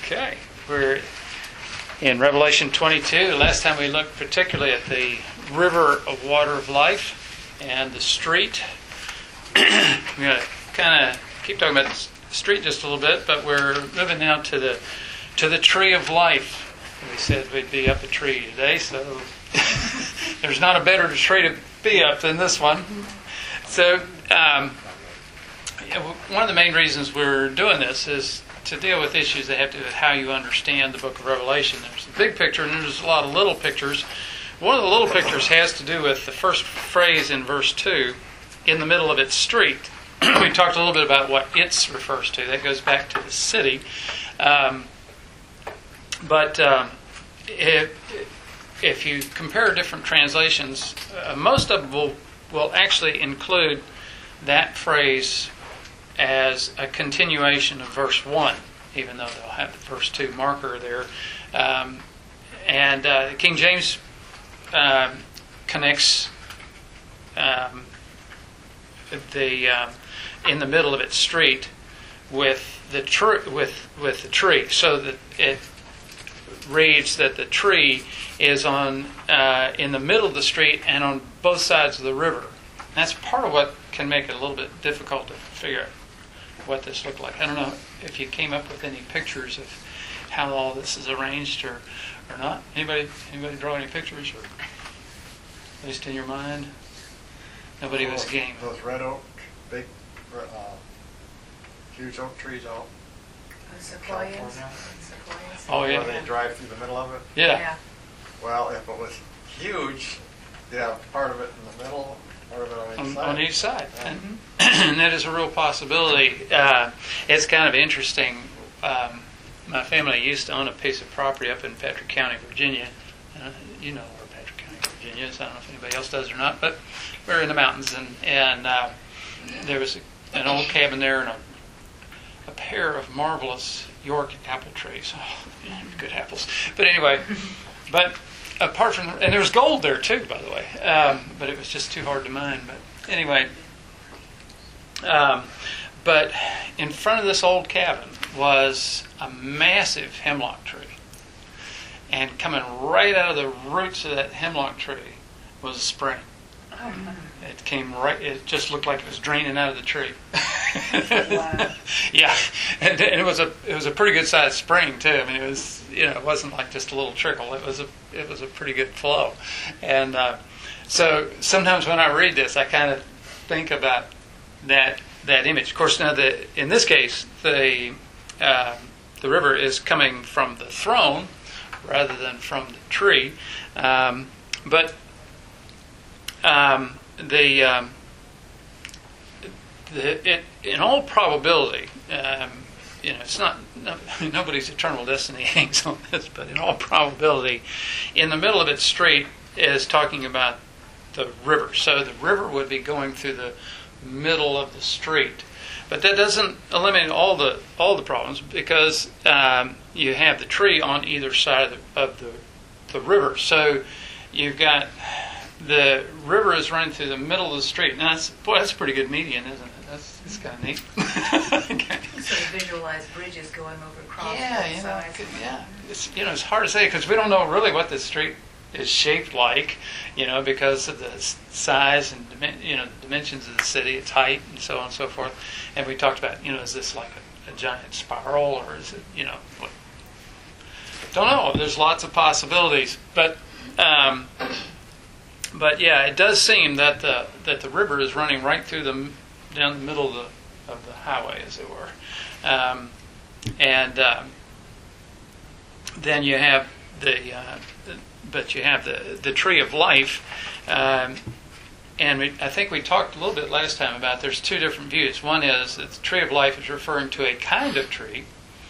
Okay, we're in Revelation 22. Last time we looked particularly at the river of water of life and the street. We're going to kind of keep talking about the street just a little bit, but we're moving now to the tree of life. We said we'd be up a tree today, so there's not a better tree to be up than this one. So one of the main reasons we're doing this is to deal with issues that have to do with how you understand the book of Revelation. There's the big picture and there's a lot of little pictures. One of the little pictures has to do with the first phrase in verse 2, in the middle of its street. We talked a little bit about what its refers to. That goes back to the city. But if you compare different translations, most of them will actually include that phrase as a continuation of verse 1, even though they'll have the verse 2 marker there. King James connects in the middle of its street with the tree, so that it reads that the tree is in the middle of the street and on both sides of the river. And that's part of what can make it a little bit difficult to figure out what this looked like. I don't know if you came up with any pictures of how all this is arranged or not. Anybody draw any pictures, or at least in your mind? Nobody was game. Those red oak, big, huge oak trees out. Sequoias. Oh yeah. Where they drive through the middle of it. Yeah. Well, if it was huge, you'd have part of it in the middle, part of it on each side. On each side. Yeah. And that is a real possibility. It's kind of interesting. My family used to own a piece of property up in Patrick County, Virginia. You know where Patrick County, Virginia is. I don't know if anybody else does or not, but we're in the mountains, and there was an old cabin there and a pair of marvelous York apple trees. Oh, good apples. But anyway, apart from, and there was gold there too, by the way, but it was just too hard to mine. But anyway, but in front of this old cabin was a massive hemlock tree, and coming right out of the roots of that hemlock tree was a spring. It came right. It just looked like it was draining out of the tree. Wow. Yeah, and it was a pretty good sized spring too. I mean, it was, it wasn't like just a little trickle. It was a pretty good flow, and so sometimes when I read this, I kind of think about that image. Of course, now in this case, the river is coming from the throne rather than from the tree, but. In all probability, it's not nobody's eternal destiny hangs on this, but in all probability, in the middle of its street is talking about the river. So the river would be going through the middle of the street, but that doesn't eliminate all the problems, because you have the tree on either side of the river. So you've got. The river is running through the middle of the street. Now, that's a pretty good median, isn't it? That's kind of neat. Okay. So you visualize bridges going over across both sides. Yeah. It's hard to say because we don't know really what the street is shaped like, because of the size and the dimensions of the city, its height, and so on and so forth. And we talked about, is this like a giant spiral, or is it, what? Don't know. There's lots of possibilities, but yeah, it does seem that the river is running right through down the middle of the highway, as it were, then you have the tree of life, and I think we talked a little bit last time about there's two different views. One is that the tree of life is referring to a kind of tree,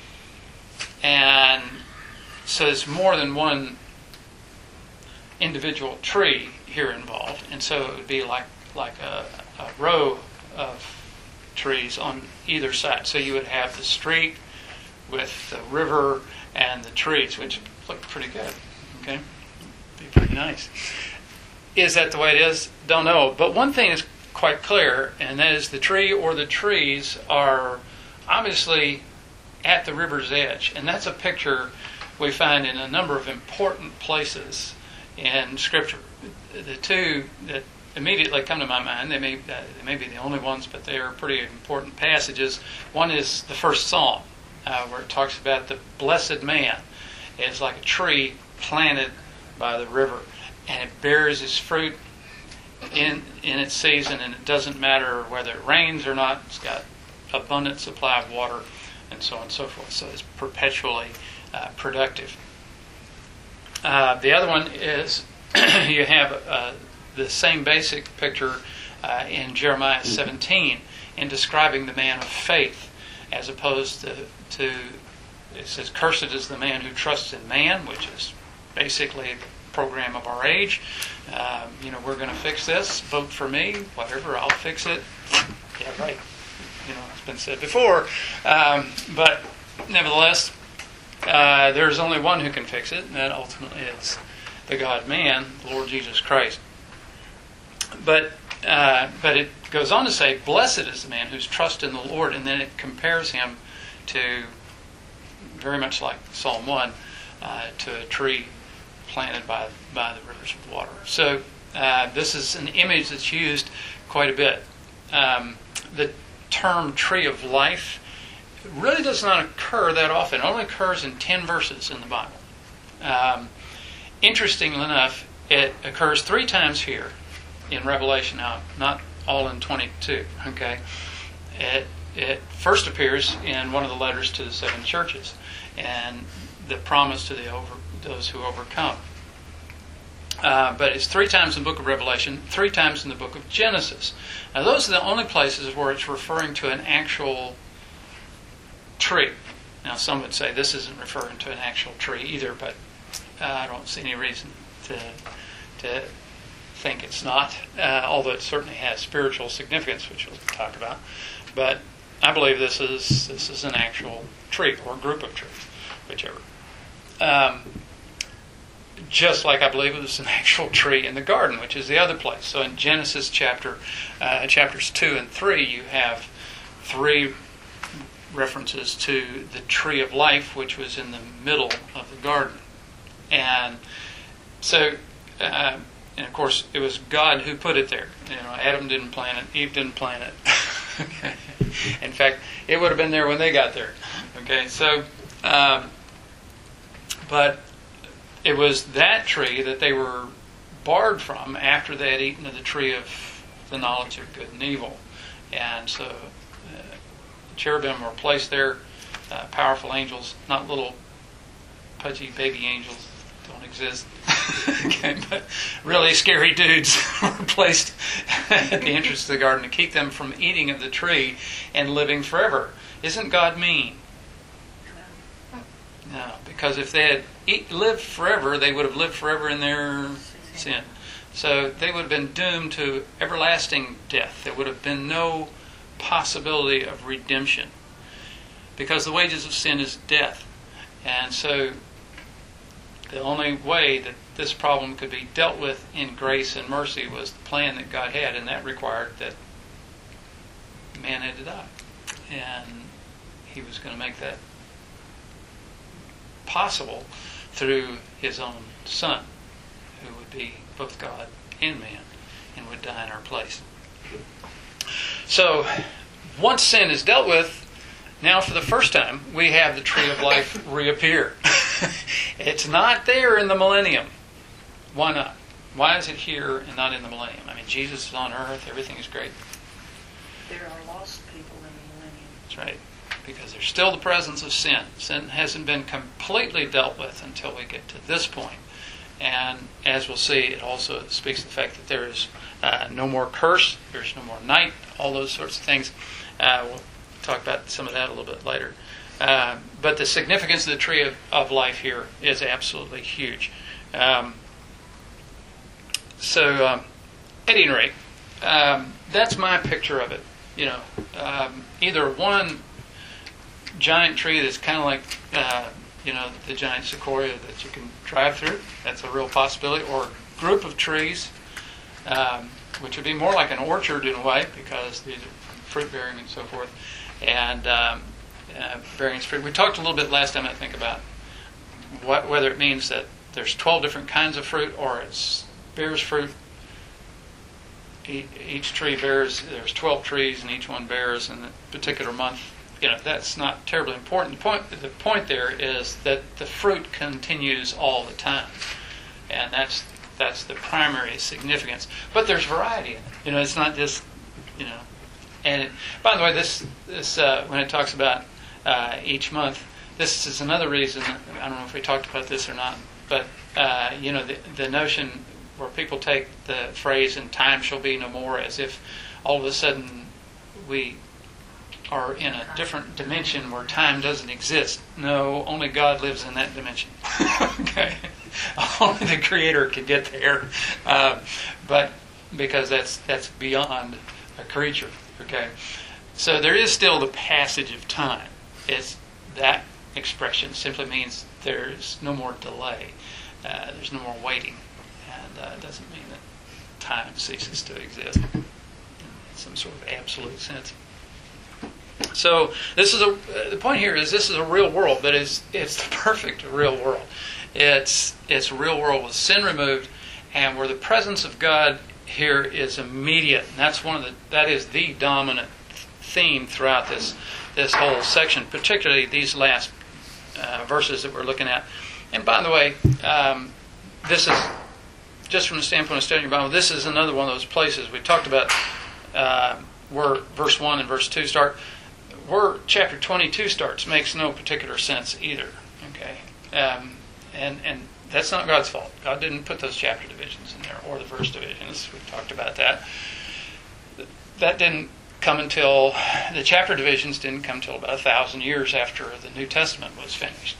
and so there's more than one individual tree here involved, and so it would be like a row of trees on either side. So you would have the street with the river and the trees, which look pretty good. Okay, be pretty nice. Is that the way it is? Don't know. But one thing is quite clear, and that is the tree or the trees are obviously at the river's edge. And that's a picture we find in a number of important places in Scripture. The two that immediately come to my mind, they may be the only ones, but they are pretty important passages. One is the first Psalm, where it talks about the blessed man is like a tree planted by the river, and it bears its fruit in its season, and it doesn't matter whether it rains or not. It's got abundant supply of water, and so on and so forth. So it's perpetually productive. The other one is you have the same basic picture in Jeremiah 17 in describing the man of faith, as opposed to it says, "Cursed is the man who trusts in man," which is basically the program of our age. We're going to fix this. Vote for me. Whatever. I'll fix it. Yeah, right. It's been said before. But nevertheless, there's only one who can fix it, and that ultimately is the God-man, the Lord Jesus Christ. But it goes on to say, "Blessed is the man whose trust in the Lord," and then it compares him to, very much like Psalm 1, to a tree planted by the rivers of water. So this is an image that's used quite a bit. The term tree of life really does not occur that often. It only occurs in 10 verses in the Bible. Interestingly enough, it occurs 3 times here in Revelation, now not all in 22. Okay, it first appears in one of the letters to the 7 churches, and the promise to those who overcome. But it's 3 times in the book of Revelation, 3 times in the book of Genesis. Now those are the only places where it's referring to an actual tree. Now some would say this isn't referring to an actual tree either, but I don't see any reason to think it's not, although it certainly has spiritual significance, which we'll talk about. But I believe this is an actual tree or group of trees, whichever. Just like I believe it was an actual tree in the garden, which is the other place. So in Genesis chapters 2 and 3, you have 3 references to the tree of life, which was in the middle of the garden. And so, and of course, it was God who put it there. Adam didn't plant it, Eve didn't plant it. Okay. In fact, it would have been there when they got there. Okay, so, but it was that tree that they were barred from after they had eaten of the tree of the knowledge of good and evil. And so cherubim were placed there, powerful angels, not little pudgy baby angels, don't exist. Okay, but really scary dudes were placed at the entrance to the garden to keep them from eating of the tree and living forever. Isn't God mean? No, because if they had lived forever, they would have lived forever in their sin. So they would have been doomed to everlasting death. There would have been no possibility of redemption, because the wages of sin is death. And so the only way that this problem could be dealt with in grace and mercy was the plan that God had, and that required that man had to die. And He was going to make that possible through His own Son, who would be both God and man and would die in our place. So once sin is dealt with, now for the first time we have the tree of life reappear. It's not there in the millennium. Why not? Why is it here and not in the millennium? I mean, Jesus is on earth, everything is great. There are lost people in the millennium. That's right. Because there's still the presence of sin. Sin hasn't been completely dealt with until we get to this point. And as we'll see, it also speaks to the fact that there is no more curse, there's no more night, all those sorts of things. We'll talk about some of that a little bit later. But the significance of the tree of life here is absolutely huge. So, at any rate, that's my picture of it. Either one giant tree that's kind of like, the giant sequoia that you can drive through. That's a real possibility. Or a group of trees, which would be more like an orchard in a way, because these are fruit bearing and so forth. And bearing its fruit. We talked a little bit last time, I think, about whether it means that there's 12 different kinds of fruit or it bears fruit. Each tree bears, there's 12 trees and each one bears in a particular month. That's not terribly important. The point there is that the fruit continues all the time. And that's the primary significance. But there's variety in it. It's not just, And by the way, this when it talks about each month, this is another reason. I don't know if we talked about this or not, but the notion where people take the phrase "and time shall be no more" as if all of a sudden we are in a different dimension where time doesn't exist. No, only God lives in that dimension. Okay, only the Creator can get there, but because that's beyond a creature. Okay, so there is still the passage of time. It's that expression simply means there's no more delay. There's no more waiting, and it doesn't mean that time ceases to exist in some sort of absolute sense. So the point here is this is a real world, but it's the perfect real world. It's a real world with sin removed, and where the presence of God here is immediate. And that is the dominant theme throughout this whole section, particularly these last verses that we're looking at. And by the way, this is just from the standpoint of studying your Bible. This is another one of those places we talked about where verse 1 and verse 2 start. Where chapter 22 starts makes no particular sense either. Okay, and that's not God's fault. God didn't put those chapter divisions in there or the verse divisions. We've talked about that. That didn't come until the chapter divisions didn't come until about 1,000 years after the New Testament was finished.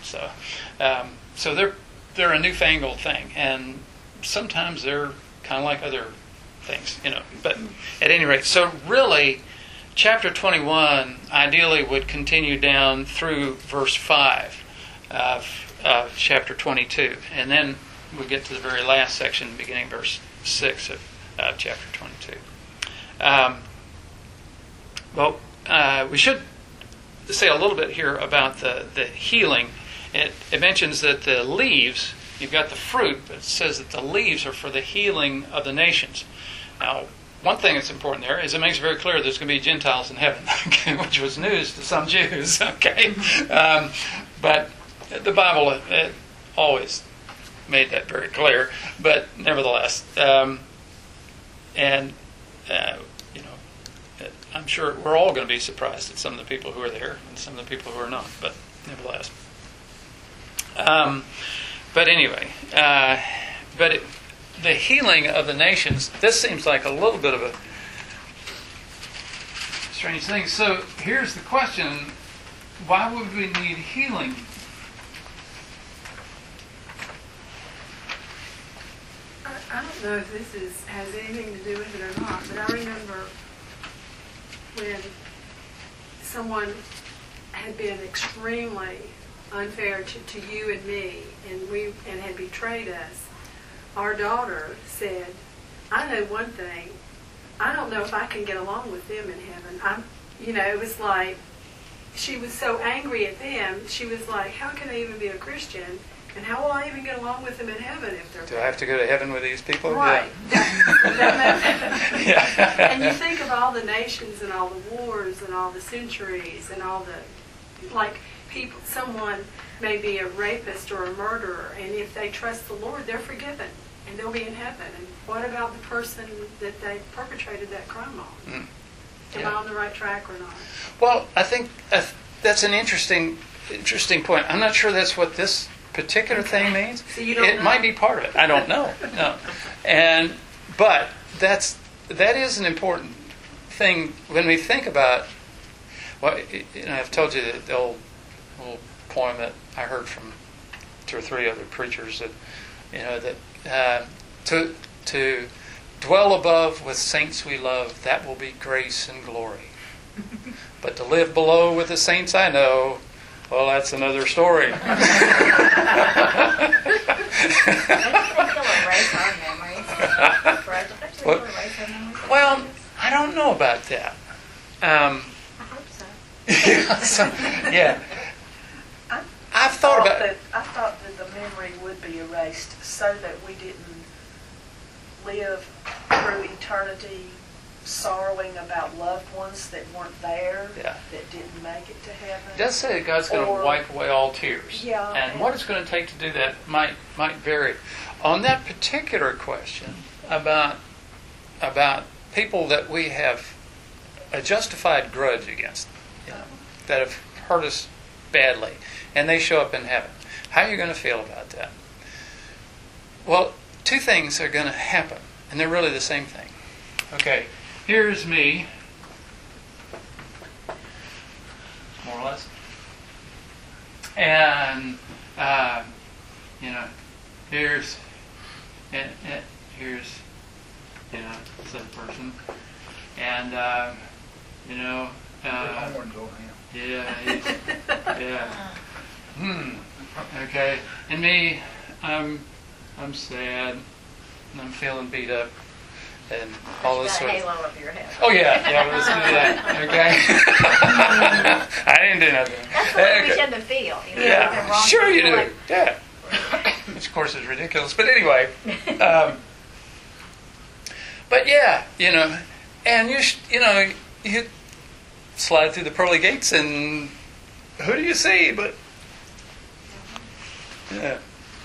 So they're a newfangled thing, and sometimes they're kind of like other things, But at any rate, so really, chapter 21 ideally would continue down through verse 5 of chapter 22, and then we get to the very last section, beginning verse 6 of chapter 22. We should say a little bit here about the healing. It mentions that the leaves, you've got the fruit, but it says that the leaves are for the healing of the nations. Now, one thing that's important there is it makes it very clear there's going to be Gentiles in heaven, okay, which was news to some Jews. Okay, but the Bible always made that very clear. But nevertheless, I'm sure we're all going to be surprised at some of the people who are there and some of the people who are not. But nevertheless, but anyway, the healing of the nations, this seems like a little bit of a strange thing. So here's the question: why would we need healing? I don't know if this has anything to do with it or not, but I remember when someone had been extremely unfair to you and me, and had betrayed us. Our daughter said, "I know one thing. I don't know if I can get along with them in heaven." It was like she was so angry at them. She was like, "How can I even be a Christian? And how will I even get along with them in heaven if they're..." Do I have to go to heaven with these people? Right. Yeah. And you think of all the nations and all the wars and all the centuries and all the, people, someone may be a rapist or a murderer, and if they trust the Lord, they're forgiven and they'll be in heaven. And what about the person that they perpetrated that crime on? Am I on the right track or not? Well, I think that's an interesting point. I'm not sure that's what this particular thing means. So you don't know? Might be part of it. I don't know. No. But that is an important thing when we think about. Well, I've told you the old poem that I heard from 2 or 3 other preachers that to dwell above with saints we love, that will be grace and glory. But to live below with the saints I know, well, that's another story. Well, I don't know about that. I hope so. Yeah. I've thought about it. I thought that the memory would be erased so that we didn't live through eternity sorrowing about loved ones that weren't there, Yeah. that didn't make it to heaven. It does say that God's going Or- to wipe away all tears. Yeah. And what it's going to take to do that might vary. On that particular question about people that we have a justified grudge against, that have hurt us badly, and they show up in heaven, how are you going to feel about that? Well, two things are going to happen, and they're really the same thing. Okay, here's me, more or less, and here's this other person, and yeah. Okay, and me, I'm sad, and I'm feeling beat up, and all this sort of. halo up your head. Oh yeah, let's do that. Okay. I didn't do nothing. That's the way we Okay. tend to feel. You know, Yeah, we've been wrong sure you do. like- Yeah, which of course is ridiculous. But anyway, but yeah, and you slide through the pearly gates, and who do you see? But yeah,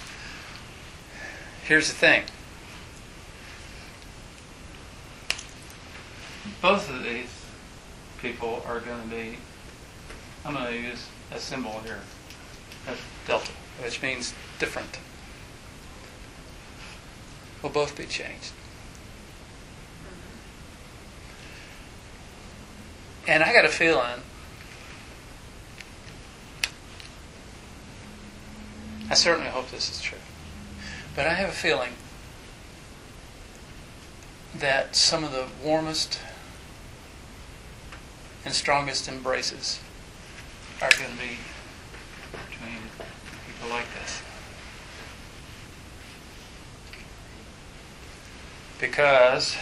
here's the thing. Both of these people are going to be. I'm going to use a symbol here. That's delta, which means different. Will both be changed. And I got a feeling, I certainly hope this is true, but I have a feeling that some of the warmest and strongest embraces are going to be between people like this. Because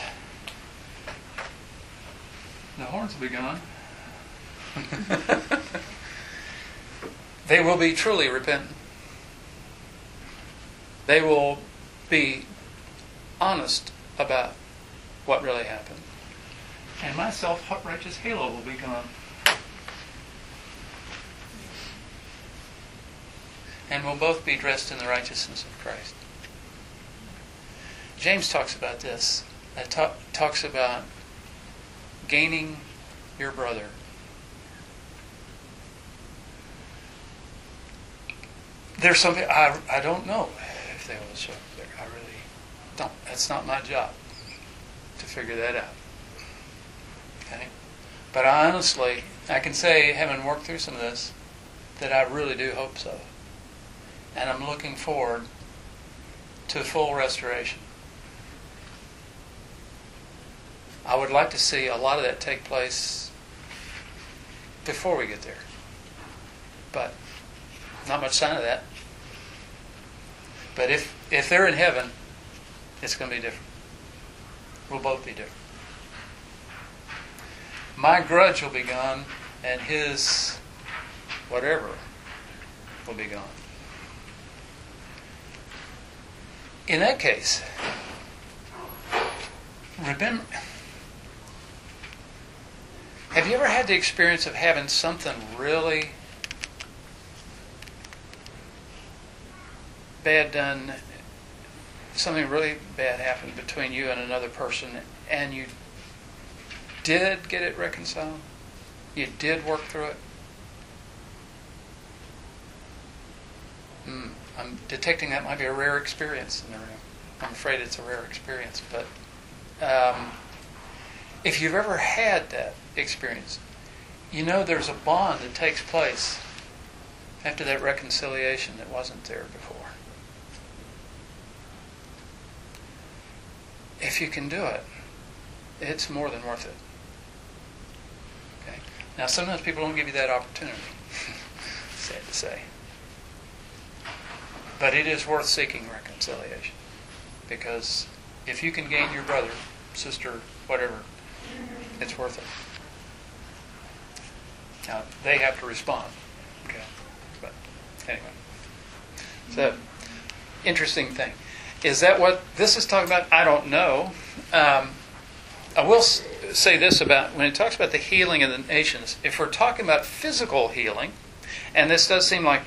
the horns will be gone. They will be truly repentant. They will be honest about what really happened. And my self-righteous halo will be gone. And we'll both be dressed in the righteousness of Christ. James talks about this. Talks about gaining your brother. There's something I don't know if they will show up there. I really don't. That's not my job to figure that out. Okay? But I can say, having worked through some of this, that I really do hope so. And I'm looking forward to full restoration. I would like to see a lot of that take place before we get there. But not much sign of that. But if they're in heaven, it's going to be different. We'll both be different. My grudge will be gone, and his whatever will be gone. In that case, remember, have you ever had the experience of having something really bad done, something really bad happened between you and another person, and you did get it reconciled? You did work through it? I'm detecting that might be a rare experience in the room. I'm afraid it's a rare experience. But if you've ever had that experience, you know there's a bond that takes place after that reconciliation that wasn't there before. If you can do it, it's more than worth it. Okay? Now, sometimes people don't give you that opportunity. Sad to say. But it is worth seeking reconciliation. Because if you can gain your brother, sister, whatever, it's worth it. Now, they have to respond. Okay. But anyway. So, interesting thing. Is that what this is talking about? I don't know. I will say this about, when it talks about the healing of the nations, if we're talking about physical healing, and this does seem like,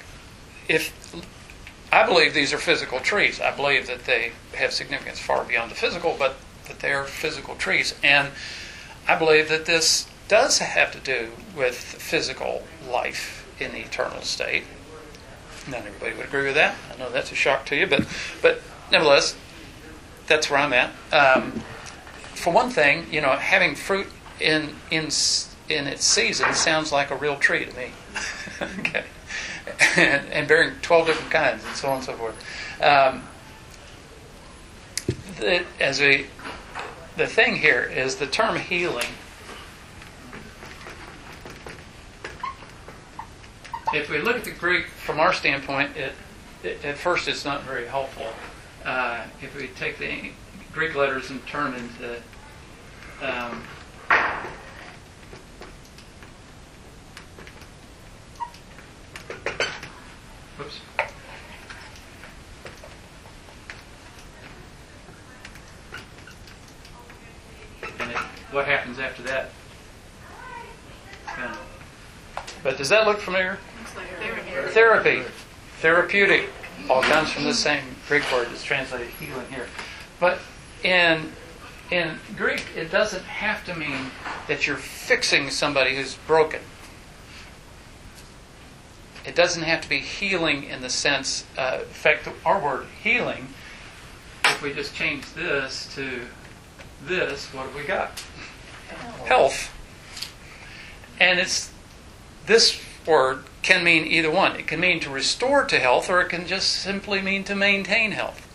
I believe these are physical trees. I believe that they have significance far beyond the physical, but that they are physical trees. And I believe that this does have to do with physical life in the eternal state. Not everybody would agree with that. I know that's a shock to you, but nevertheless, that's where I'm at. For one thing, having fruit in its season sounds like a real tree to me. Okay, and bearing 12 different kinds and so on and so forth. The thing here is the term healing. If we look at the Greek from our standpoint, at first it's not very helpful. If we take the Greek letters and turn them into whoops. And what happens after that? But does that look familiar? Therapy. Therapeutic. All comes from the same Greek word that's translated healing here. But in Greek, it doesn't have to mean that you're fixing somebody who's broken. It doesn't have to be healing in the sense, in fact, our word healing, if we just change this to this, what have we got? Health. And this word can mean either one. It can mean to restore to health, or it can just simply mean to maintain health.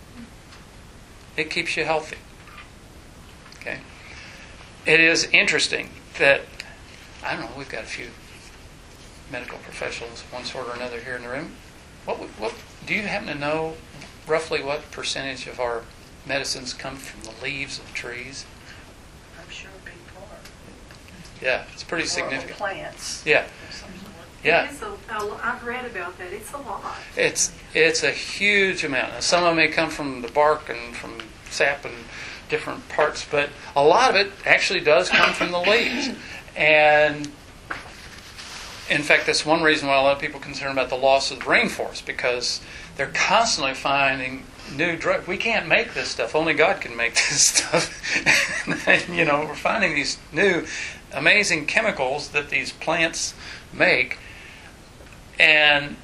It keeps you healthy. Okay? It is interesting that, I don't know, we've got a few medical professionals, one sort or another here in the room. What do you happen to know roughly what percentage of our medicines come from the leaves of trees? I'm sure a big part. Yeah, it's pretty Or significant. Plants. Yeah. Yeah. I've read about that. It's a lot. It's a huge amount. Now, some of it may come from the bark and from sap and different parts, but a lot of it actually does come from the leaves. And in fact, that's one reason why a lot of people are concerned about the loss of the rainforest, because they're constantly finding new drugs. We can't make this stuff. Only God can make this stuff. And, we're finding these new amazing chemicals that these plants make. And,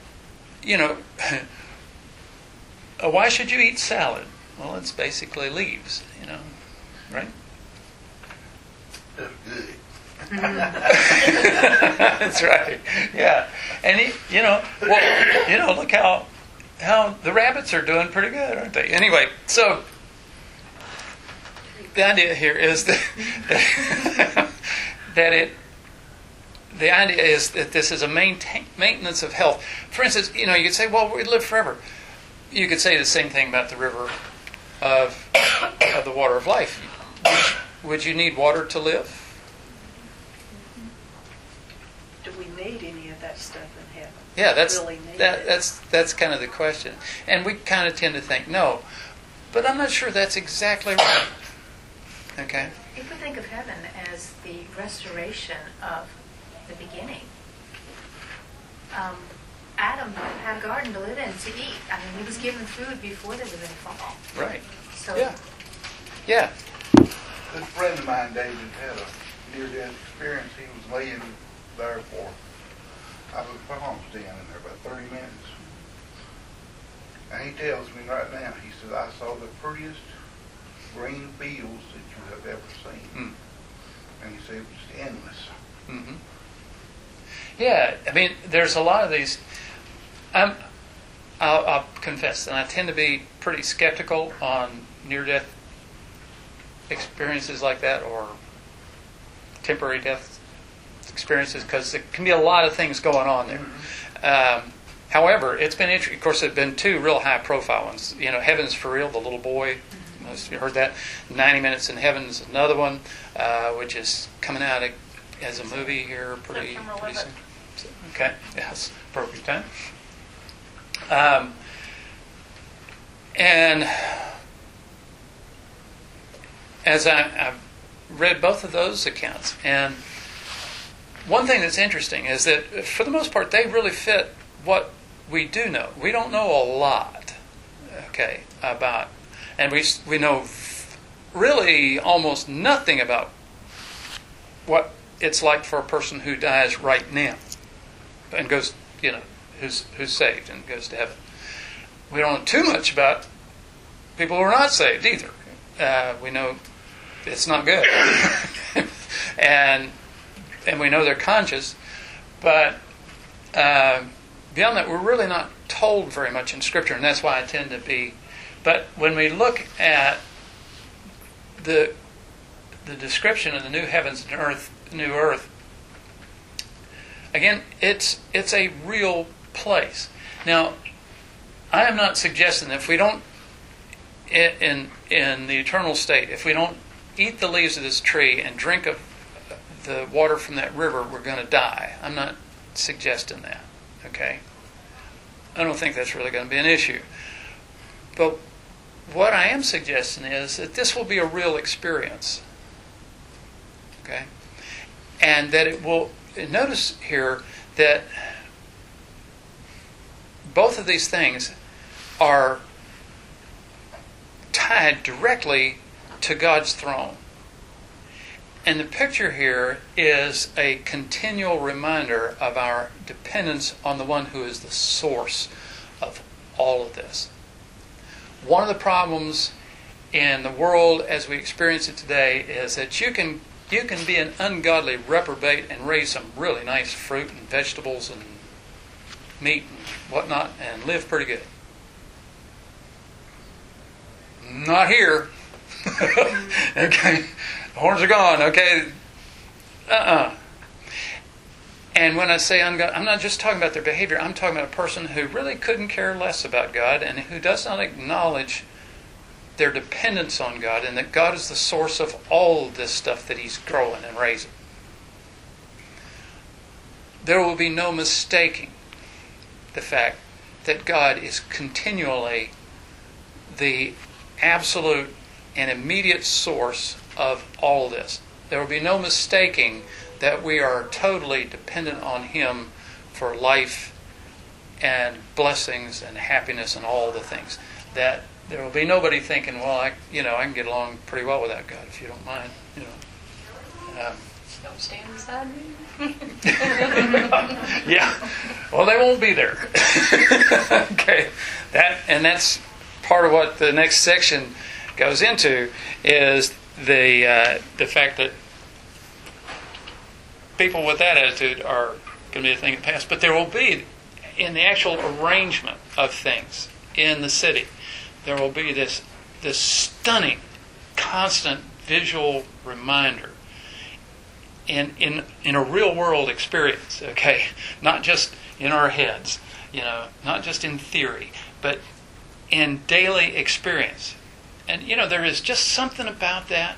why should you eat salad? Well, it's basically leaves, right? That's good. That's right. Yeah. And look how the rabbits are doing pretty good, aren't they? Anyway, so the idea here is that the idea is that this is a maintenance of health. For instance, you could say, well, we live forever. You could say the same thing about the river of the water of life. Would you need water to live? Do we need any of that stuff in heaven? Yeah, that's kind of the question. And we kind of tend to think no. But I'm not sure that's exactly right. Okay? If we think of heaven as the restoration of the beginning, Adam had a garden to live in, to eat. I mean, he was given food before there was any fall. Right. So Yeah. This friend of mine, David, had a near-death experience. He was laying there for, I was standing in there about 30 minutes. And he tells me right now, he said, I saw the prettiest green fields that you have ever seen. Mm. And he said it was just endless. Mm-hmm. Yeah, I mean, there's a lot of these. I'll confess, and I tend to be pretty skeptical on near-death experiences like that, or temporary death experiences, because there can be a lot of things going on there. However, it's been interesting. Of course, there have been two real high-profile ones. Heaven's for Real, the little boy. Most of you heard that. 90 Minutes in Heaven is another one, which is coming out as a movie here pretty September 11th. soon. Okay, yes, appropriate time. And as I've read both of those accounts, and one thing that's interesting is that for the most part they really fit what we do know. We don't know a lot, okay, about, and we know really almost nothing about what it's like for a person who dies right now and goes, who's saved and goes to heaven. We don't know too much about people who are not saved either. We know it's not good, and we know they're conscious, but beyond that, we're really not told very much in Scripture, and that's why I tend to be. But when we look at the description of the new heavens and earth, new earth, again, it's a real place. Now, I am not suggesting that if we don't, in the eternal state, if we don't eat the leaves of this tree and drink of the water from that river, we're going to die. I'm not suggesting that, okay? I don't think that's really going to be an issue. But what I am suggesting is that this will be a real experience, okay? And that it will, notice here that both of these things are tied directly to God's throne. And the picture here is a continual reminder of our dependence on the one who is the source of all of this. One of the problems in the world as we experience it today is that you can be an ungodly reprobate and raise some really nice fruit and vegetables and meat and whatnot and live pretty good. Not here. Okay. The horns are gone. Okay. And when I say ungodly, I'm not just talking about their behavior. I'm talking about a person who really couldn't care less about God and who does not acknowledge their dependence on God and that God is the source of all of this stuff that He's growing and raising. There will be no mistaking the fact that God is continually the absolute and immediate source of all this. There will be no mistaking that we are totally dependent on Him for life and blessings and happiness and all the things. That there will be nobody thinking, well, I can get along pretty well without God if you don't mind. Don't stand beside me. Yeah. Well, they won't be there. Okay. That's part of what the next section goes into is the fact that people with that attitude are going to be a thing of the past. But there will be, in the actual arrangement of things in the city, there will be this stunning, constant visual reminder in a real world experience, okay? Not just in our heads, not just in theory, but in daily experience. And there is just something about that.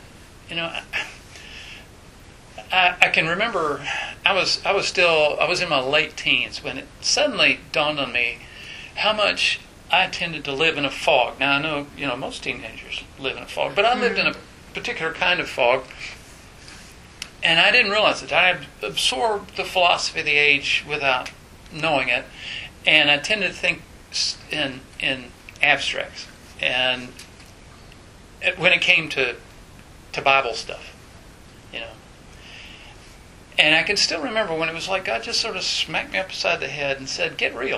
I can remember I was in my late teens when it suddenly dawned on me how much I tended to live in a fog. Now I know most teenagers live in a fog, but I lived in a particular kind of fog, and I didn't realize it. I absorbed the philosophy of the age without knowing it, and I tended to think in abstracts. And when it came to Bible stuff, and I can still remember when it was like God just sort of smacked me upside the head and said, "Get real."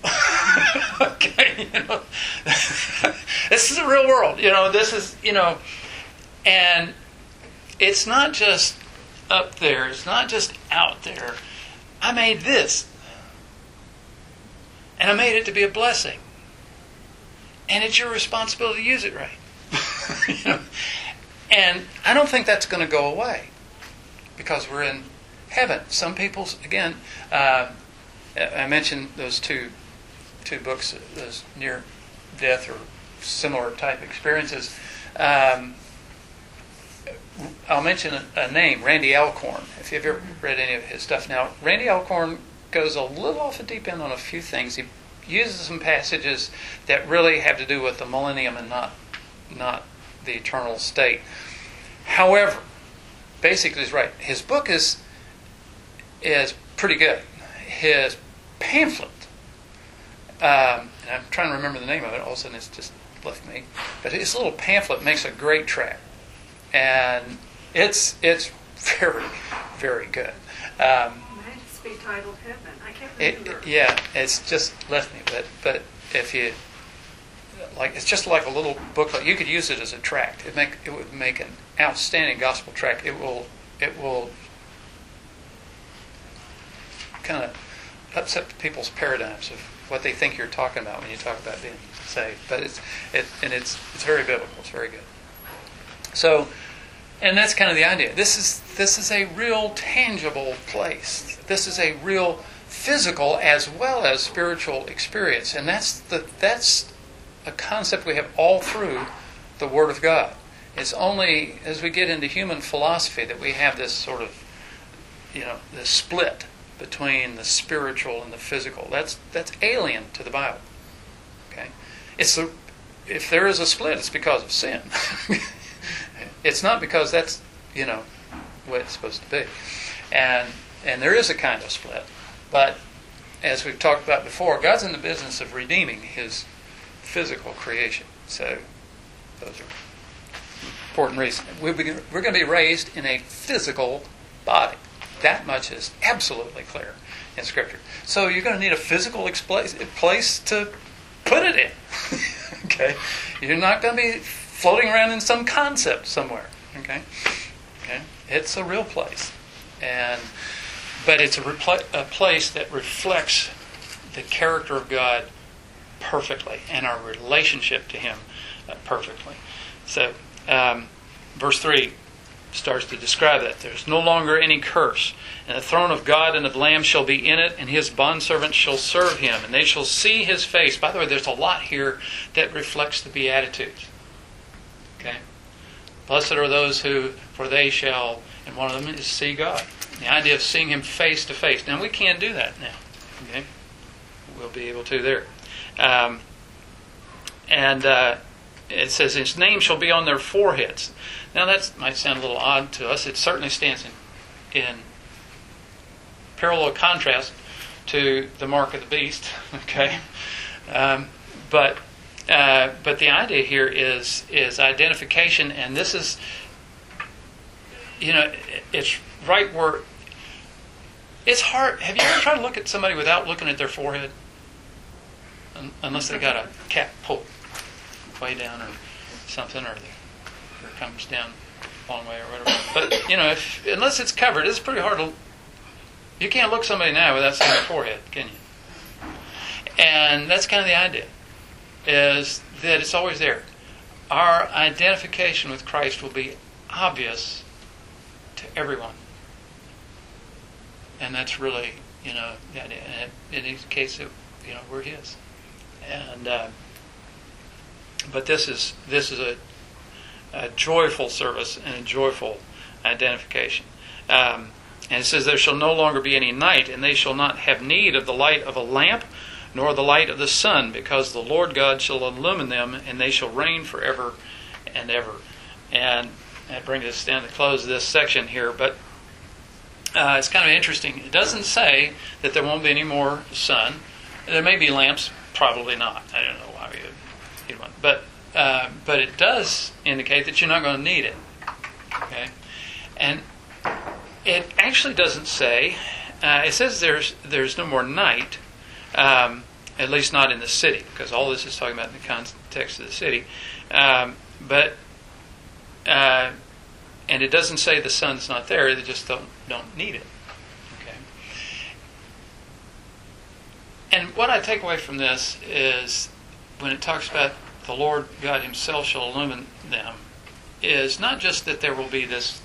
Okay, this is a real world. This is and it's not just up there. It's not just out there. I made this, and I made it to be a blessing, and it's your responsibility to use it right. And I don't think that's going to go away because we're in heaven. Some people, again, I mentioned those two books, those near death or similar type experiences. I'll mention a name, Randy Alcorn, if you've ever read any of his stuff. Now, Randy Alcorn goes a little off the deep end on a few things. He uses some passages that really have to do with the millennium and not the eternal state. However, basically he's right. His book is pretty good. His pamphlet, and I'm trying to remember the name of it, all of a sudden it's just left me, but his little pamphlet makes a great tract. And it's very, very good. Might just be titled Heaven. I can't remember. It's just left me. But if you like, it's just like a little booklet. You could use it as a tract. It would make an outstanding gospel tract. It will kind of upset people's paradigms of what they think you're talking about when you talk about being saved. But it's very biblical. It's very good. So, and that's kind of the idea. This is a real tangible place. This is a real physical as well as spiritual experience, and that's a concept we have all through the Word of God. It's only as we get into human philosophy that we have this sort of, this split between the spiritual and the physical. That's alien to the Bible. Okay, if there is a split, it's because of sin. It's not because that's, what it's supposed to be. And there is a kind of split. But as we've talked about before, God's in the business of redeeming His physical creation. So those are important reasons. We're going to be raised in a physical body. That much is absolutely clear in Scripture. So you're going to need a physical place to put it in. Okay? You're not going to be floating around in some concept somewhere. Okay? It's a real place. But it's a place that reflects the character of God perfectly and our relationship to Him perfectly. So, verse 3 starts to describe that. There's no longer any curse. And the throne of God and of the Lamb shall be in it, and His bondservants shall serve Him, and they shall see His face. By the way, there's a lot here that reflects the Beatitudes. Okay? Blessed are those who, for they shall, and one of them is see God. The idea of seeing Him face to face. Now, we can't do that now. Okay? We'll be able to there. It says, His name shall be on their foreheads. Now, that might sound a little odd to us. It certainly stands in parallel contrast to the mark of the beast. Okay? But the idea here is identification, and this is, it's right where it's hard. Have you ever tried to look at somebody without looking at their forehead? Unless they got a cap pulled way down or something, or it comes down a long way or whatever. But, unless it's covered, it's pretty hard to... You can't look somebody now without seeing their forehead, can you? And that's kind of the idea, is that it's always there. Our identification with Christ will be obvious to everyone. And that's really, the idea. And in each case, we're His. And but this is a joyful service and a joyful identification. And it says, there shall no longer be any night, and they shall not have need of the light of a lamp, nor the light of the sun, because the Lord God shall illumine them, and they shall reign forever and ever. And that brings us down to the close of this section here. But it's kind of interesting. It doesn't say that there won't be any more sun. There may be lamps, probably not. I don't know why you'd want. But it does indicate that you're not going to need it. Okay, and it actually doesn't say. It says there's no more night, at least not in the city, because all this is talking about in the context of the city. And it doesn't say the sun's not there. They just don't need it. Okay. And what I take away from this is when it talks about the Lord God Himself shall illumine them, is not just that there will be this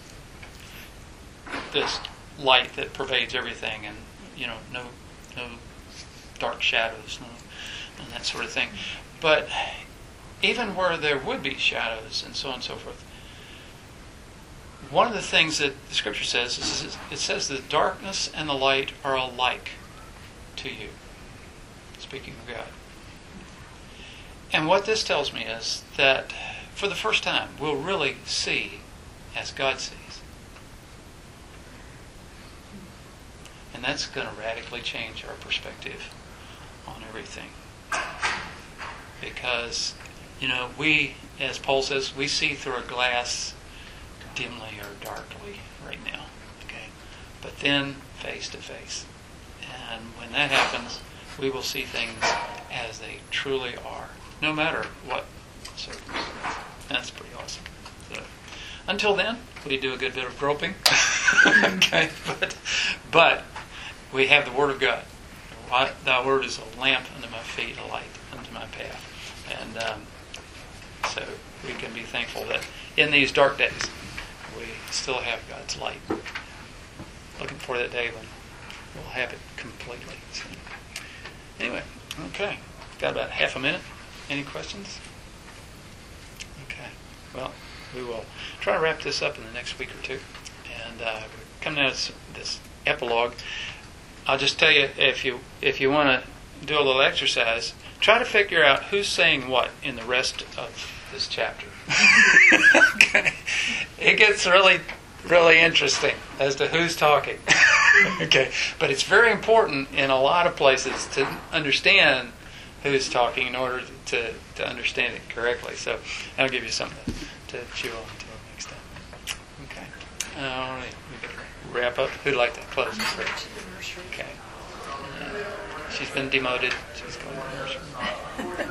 light that pervades everything, and no dark shadows, and that sort of thing, but even where there would be shadows and so on and so forth, one of the things that the Scripture says is it says the darkness and the light are alike to you. Speaking of God. And what this tells me is that for the first time, we'll really see as God sees. And that's going to radically change our perspective on everything. Because, we, as Paul says, we see through a glass dimly or darkly right now. Okay? But then face to face. And when that happens, we will see things as they truly are, no matter what circumstance. That's pretty awesome. So, until then, we do a good bit of groping. Okay, but we have the Word of God. Thy Word is a lamp unto my feet, a light unto my path. And so we can be thankful that in these dark days, we still have God's light. Looking for that day when we'll have it completely. So, anyway, okay. Got about half a minute. Any questions? Okay. Well, we will try to wrap this up in the next week or two. And coming out of this epilogue, I'll just tell you, if you want to do a little exercise, try to figure out who's saying what in the rest of this chapter. Okay. It gets really, really interesting as to who's talking. Okay. But it's very important in a lot of places to understand who's talking in order to understand it correctly. So I'll give you something to chew on until next time. Okay. All right. We better wrap up. Who'd like to close this? Okay. She's been demoted. She's going to the nursery.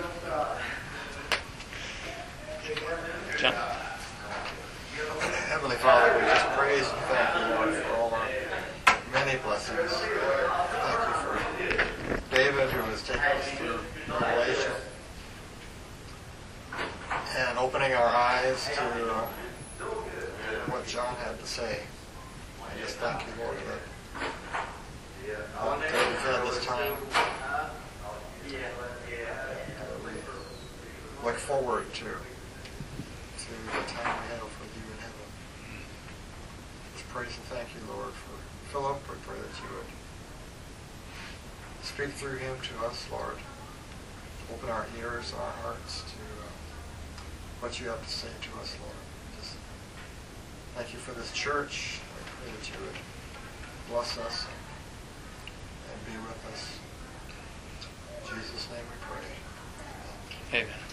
John. Heavenly Father, we just praise and thank you, Lord, for all our many blessings. Thank you for David, who has taken us through Revelation and opening our eyes to what John had to say. I just thank you, Lord, that David's had this time. We look forward to the time we have with you in heaven. Just praise and thank you, Lord, for Philip. We pray that you would speak through him to us, Lord. Open our ears and our hearts to what you have to say to us, Lord. Just thank you for this church. I pray that you would bless us and be with us. In Jesus' name we pray. Amen.